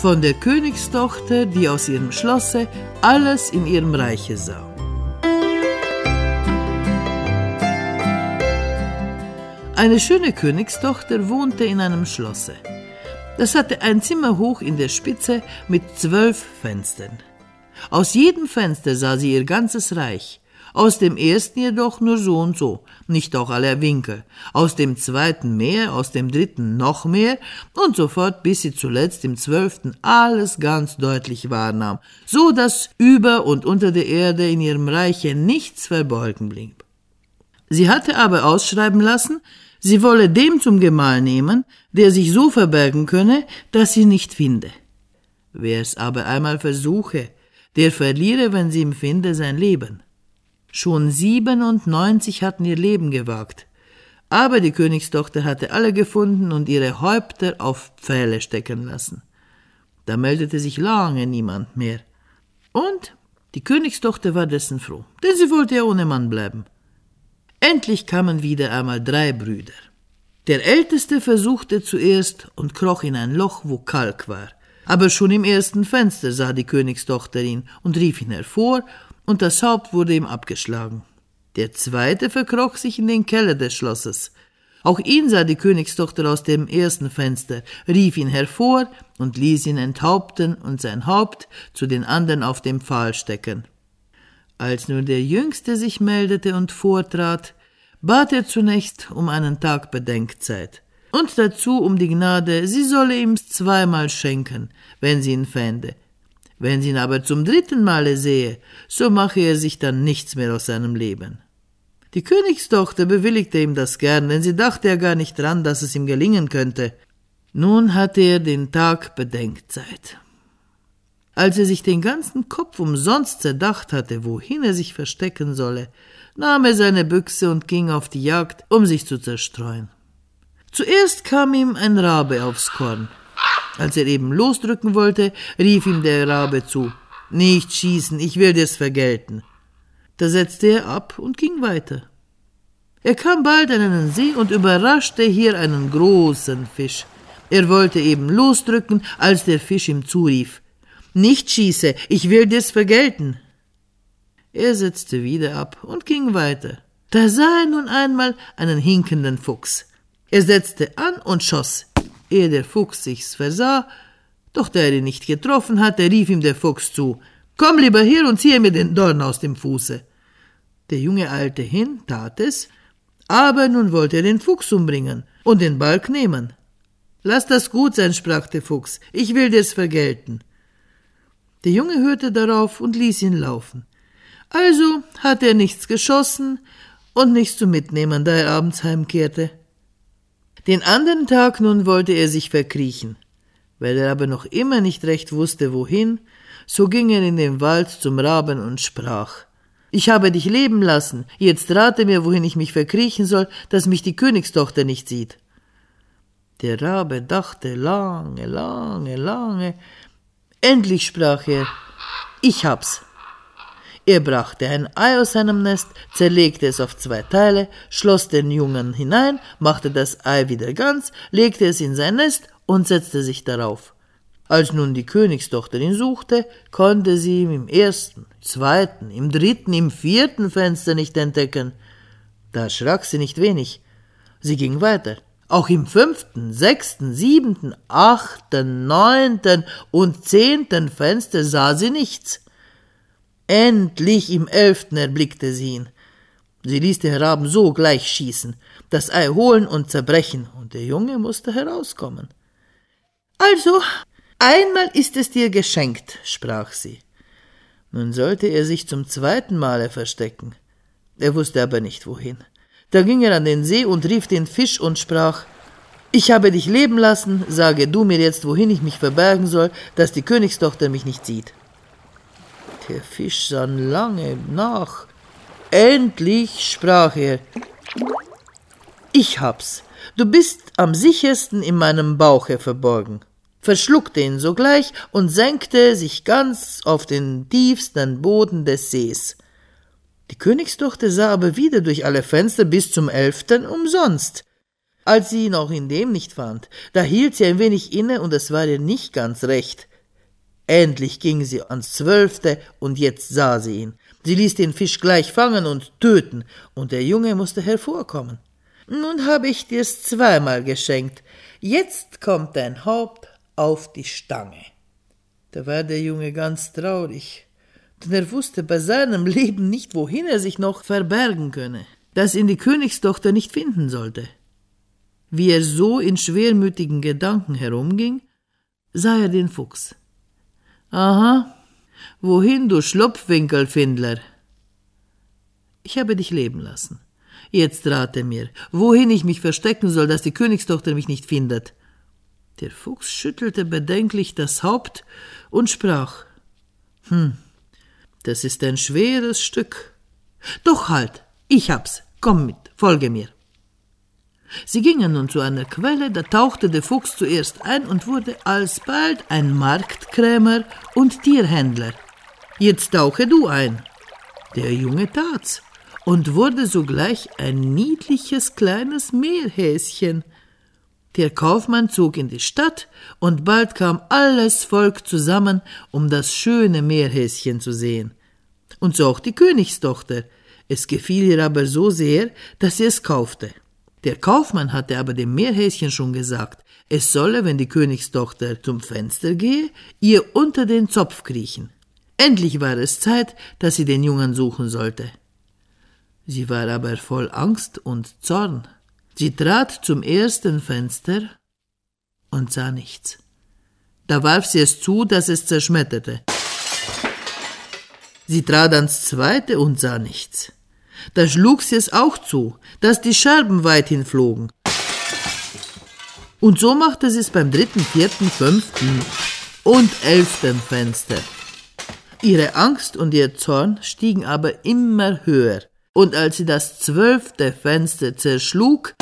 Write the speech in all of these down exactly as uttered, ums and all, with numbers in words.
von der Königstochter, die aus ihrem Schlosse alles in ihrem Reiche sah. Eine schöne Königstochter wohnte in einem Schlosse. Das hatte ein Zimmer hoch in der Spitze mit zwölf Fenstern. Aus jedem Fenster sah sie ihr ganzes Reich. Aus dem ersten jedoch nur so und so, nicht auch alle Winkel. Aus dem zweiten mehr, aus dem dritten noch mehr und so fort, bis sie zuletzt im zwölften alles ganz deutlich wahrnahm, so dass über und unter der Erde in ihrem Reiche nichts verborgen blieb. Sie hatte aber ausschreiben lassen, sie wolle dem zum Gemahl nehmen, der sich so verbergen könne, dass sie nicht finde. Wer es aber einmal versuche, der verliere, wenn sie ihm finde, sein Leben. Schon siebenundneunzig hatten ihr Leben gewagt, aber die Königstochter hatte alle gefunden und ihre Häupter auf Pfähle stecken lassen. Da meldete sich lange niemand mehr. Und die Königstochter war dessen froh, denn sie wollte ja ohne Mann bleiben. Endlich kamen wieder einmal drei Brüder. Der Älteste versuchte zuerst und kroch in ein Loch, wo Kalk war. Aber schon im ersten Fenster sah die Königstochter ihn und rief ihn hervor, und das Haupt wurde ihm abgeschlagen. Der Zweite verkroch sich in den Keller des Schlosses. Auch ihn sah die Königstochter aus dem ersten Fenster, rief ihn hervor und ließ ihn enthaupten und sein Haupt zu den anderen auf dem Pfahl stecken. Als nun der Jüngste sich meldete und vortrat, bat er zunächst um einen Tag Bedenkzeit und dazu um die Gnade, sie solle ihm's zweimal schenken, wenn sie ihn fände. Wenn sie ihn aber zum dritten Male sehe, so mache er sich dann nichts mehr aus seinem Leben. Die Königstochter bewilligte ihm das gern, denn sie dachte ja gar nicht dran, dass es ihm gelingen könnte. Nun hatte er den Tag Bedenkzeit. Als er sich den ganzen Kopf umsonst zerdacht hatte, wohin er sich verstecken solle, nahm er seine Büchse und ging auf die Jagd, um sich zu zerstreuen. Zuerst kam ihm ein Rabe aufs Korn. Als er eben losdrücken wollte, rief ihm der Rabe zu: »Nicht schießen, ich will dir's vergelten.« Da setzte er ab und ging weiter. Er kam bald an einen See und überraschte hier einen großen Fisch. Er wollte eben losdrücken, als der Fisch ihm zurief: »Nicht schieße, ich will dir's vergelten.« Er setzte wieder ab und ging weiter. Da sah er nun einmal einen hinkenden Fuchs. Er setzte an und schoss. Ehe der Fuchs sich's versah, doch da er ihn nicht getroffen hatte, rief ihm der Fuchs zu: »Komm lieber her und ziehe mir den Dorn aus dem Fuße.« Der Junge eilte hin, tat es, aber nun wollte er den Fuchs umbringen und den Balg nehmen. »Lass das gut sein«, sprach der Fuchs, »ich will dir's vergelten.« Der Junge hörte darauf und ließ ihn laufen. Also hatte er nichts geschossen und nichts zu mitnehmen, da er abends heimkehrte. Den anderen Tag nun wollte er sich verkriechen. Weil er aber noch immer nicht recht wusste, wohin, so ging er in den Wald zum Raben und sprach: »Ich habe dich leben lassen, jetzt rate mir, wohin ich mich verkriechen soll, dass mich die Königstochter nicht sieht.« Der Rabe dachte lange, lange, lange. Endlich sprach er: »Ich hab's.« Er brachte ein Ei aus seinem Nest, zerlegte es auf zwei Teile, schloss den Jungen hinein, machte das Ei wieder ganz, legte es in sein Nest und setzte sich darauf. Als nun die Königstochter ihn suchte, konnte sie ihn im ersten, zweiten, im dritten, im vierten Fenster nicht entdecken. Da erschrak sie nicht wenig. Sie ging weiter. Auch im fünften, sechsten, siebenten, achten, neunten und zehnten Fenster sah sie nichts. Endlich im elften erblickte sie ihn. Sie ließ den Raben sogleich schießen, das Ei holen und zerbrechen, und der Junge musste herauskommen. »Also, einmal ist es dir geschenkt«, sprach sie. Nun sollte er sich zum zweiten Male verstecken. Er wusste aber nicht, wohin. Da ging er an den See und rief den Fisch und sprach: »Ich habe dich leben lassen, sage du mir jetzt, wohin ich mich verbergen soll, dass die Königstochter mich nicht sieht.« Der Fisch sann lange nach. Endlich sprach er: »Ich hab's. Du bist am sichersten in meinem Bauche verborgen«, verschluckte ihn sogleich und senkte sich ganz auf den tiefsten Boden des Sees. Die Königstochter sah aber wieder durch alle Fenster bis zum elften umsonst. Als sie ihn auch in dem nicht fand, da hielt sie ein wenig inne und es war ihr nicht ganz recht. Endlich ging sie ans Zwölfte, und jetzt sah sie ihn. Sie ließ den Fisch gleich fangen und töten, und der Junge musste hervorkommen. »Nun habe ich dir's zweimal geschenkt. Jetzt kommt dein Haupt auf die Stange.« Da war der Junge ganz traurig, denn er wusste bei seinem Leben nicht, wohin er sich noch verbergen könne, dass ihn die Königstochter nicht finden sollte. Wie er so in schwermütigen Gedanken herumging, sah er den Fuchs. »Aha, wohin, du Schlupfwinkelfindler? Ich habe dich leben lassen. Jetzt rate mir, wohin ich mich verstecken soll, dass die Königstochter mich nicht findet.« Der Fuchs schüttelte bedenklich das Haupt und sprach, »Hm, das ist ein schweres Stück. Doch halt, ich hab's, komm mit, folge mir.« Sie gingen nun zu einer Quelle, da tauchte der Fuchs zuerst ein und wurde alsbald ein Marktkrämer und Tierhändler. »Jetzt tauche du ein.« Der Junge tat's und wurde sogleich ein niedliches kleines Meerhäschen. Der Kaufmann zog in die Stadt, und bald kam alles Volk zusammen, um das schöne Meerhäschen zu sehen. Und so auch die Königstochter. Es gefiel ihr aber so sehr, dass sie es kaufte. Der Kaufmann hatte aber dem Meerhäschen schon gesagt, es solle, wenn die Königstochter zum Fenster gehe, ihr unter den Zopf kriechen. Endlich war es Zeit, dass sie den Jungen suchen sollte. Sie war aber voll Angst und Zorn. Sie trat zum ersten Fenster und sah nichts. Da warf sie es zu, dass es zerschmetterte. Sie trat ans zweite und sah nichts. Da schlug sie es auch zu, dass die Scherben weithin flogen. Und so machte sie es beim dritten, vierten, fünften und elften Fenster. Ihre Angst und ihr Zorn stiegen aber immer höher, und als sie das zwölfte Fenster zerschlug,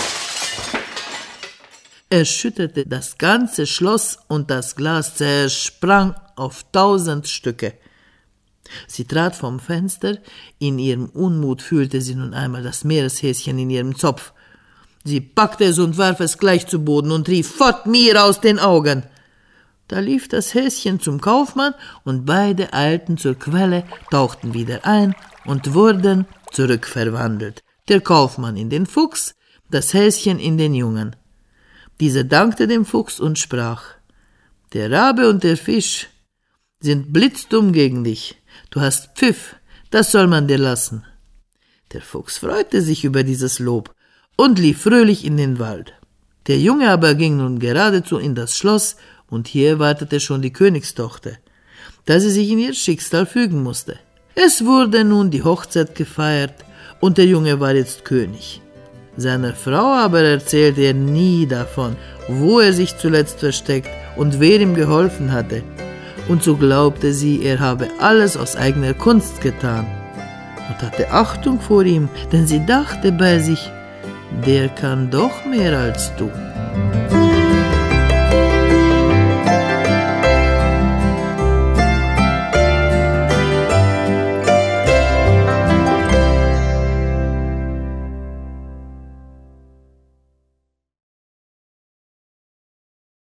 erschütterte das ganze Schloss und das Glas zersprang auf tausend Stücke. Sie trat vom Fenster, in ihrem Unmut fühlte sie nun einmal das Meereshäschen in ihrem Zopf. Sie packte es und warf es gleich zu Boden und rief, »Fort mir aus den Augen!« Da lief das Häschen zum Kaufmann, und beide eilten zur Quelle, tauchten wieder ein und wurden zurückverwandelt. Der Kaufmann in den Fuchs, das Häschen in den Jungen. Dieser dankte dem Fuchs und sprach, »Der Rabe und der Fisch sind blitzdumm gegen dich. Du hast Pfiff, das soll man dir lassen.« Der Fuchs freute sich über dieses Lob und lief fröhlich in den Wald. Der Junge aber ging nun geradezu in das Schloss, und hier wartete schon die Königstochter, da sie sich in ihr Schicksal fügen musste. Es wurde nun die Hochzeit gefeiert, und der Junge war jetzt König. Seiner Frau aber erzählte er nie davon, wo er sich zuletzt versteckt und wer ihm geholfen hatte. Und so glaubte sie, er habe alles aus eigener Kunst getan und hatte Achtung vor ihm, denn sie dachte bei sich, der kann doch mehr als du.